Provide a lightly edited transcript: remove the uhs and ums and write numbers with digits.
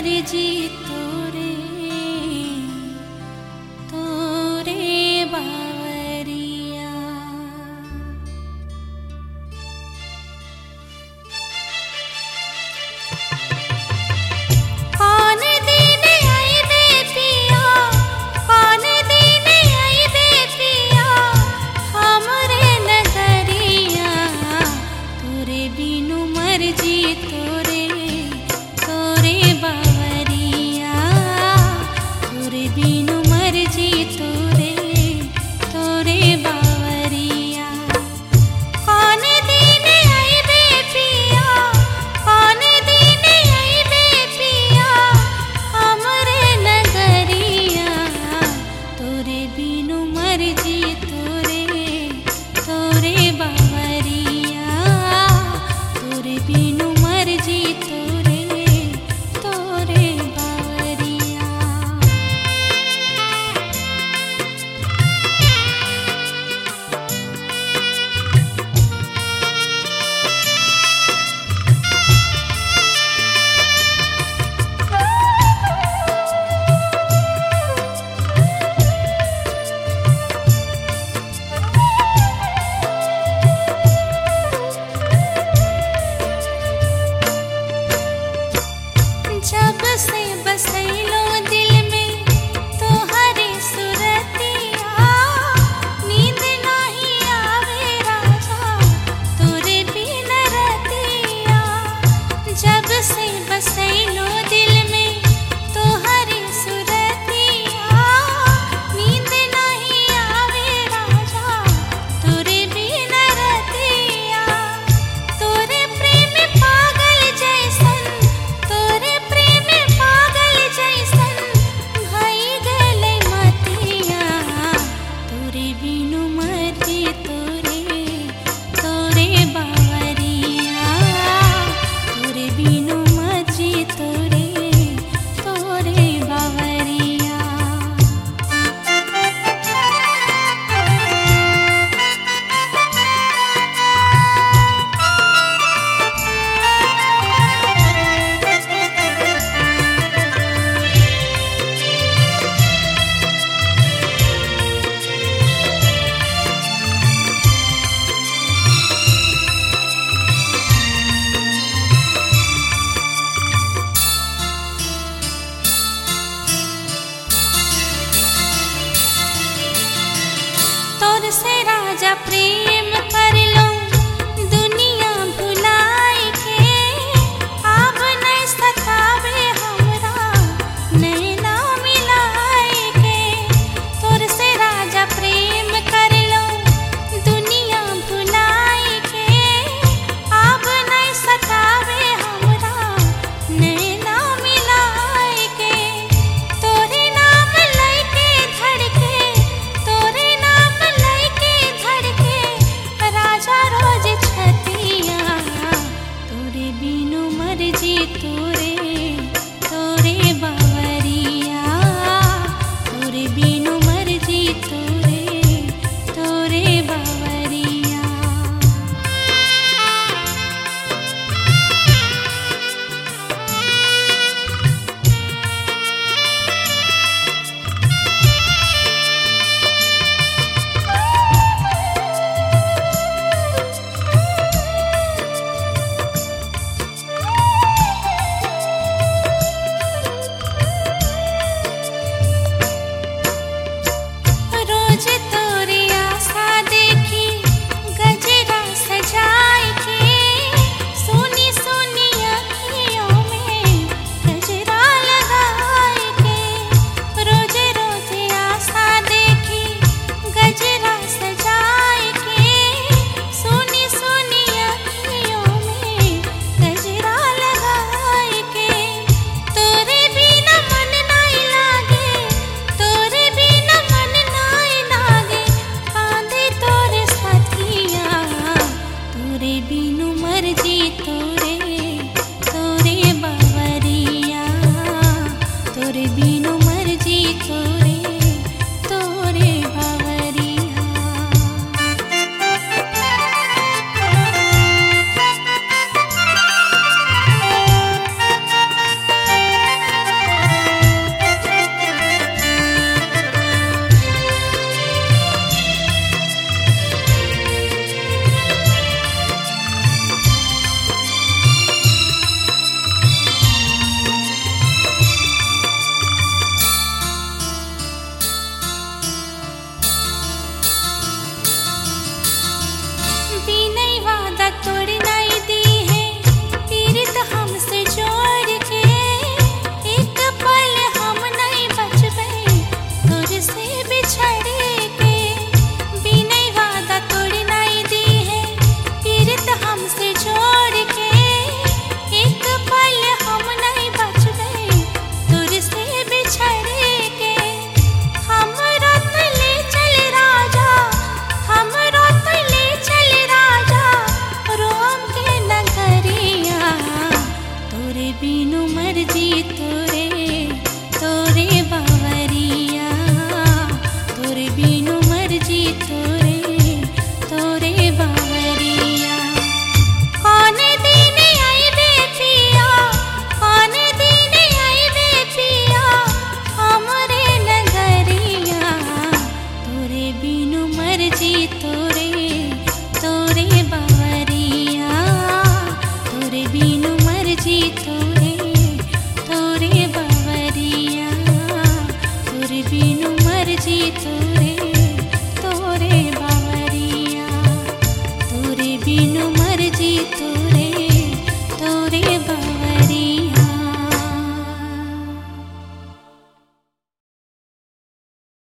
मर्जी तोरे तोरे बावरिया। कौन दिन आइबे पिया, कौन दिन आइबे पिया हमरे नगरिया। तोरे बिनु मर्जी तोरे तोरे बावरिया। तोरे बिनु मर्जी तोरे तोरे बावरिया। कौन दिन आइबे पिया, कौन दिन आइबे पिया हमरे नगरिया। तोरे बिनु मर्जी तोरे तोरे बावरिया। तोरे बिनु मर्जी तोरे तोरे बिनु मर्जी तोरे तोरे बावरिया तोरे बिनु मर्जी तोरे तोरे बावरिया कौन दिन आईबे पिया कौन दिन आईबे पिया हमरे नगरिया तोरे बिनु मर्जी तोरे तोरे बावरिया तोरे बिनु मर्जी तोरे तोरे बावरिया तोरे बिनु मर्जी तोरे तोरे बावरिया तोरे बिनु मर्जी तोरे तोरे बावरिया।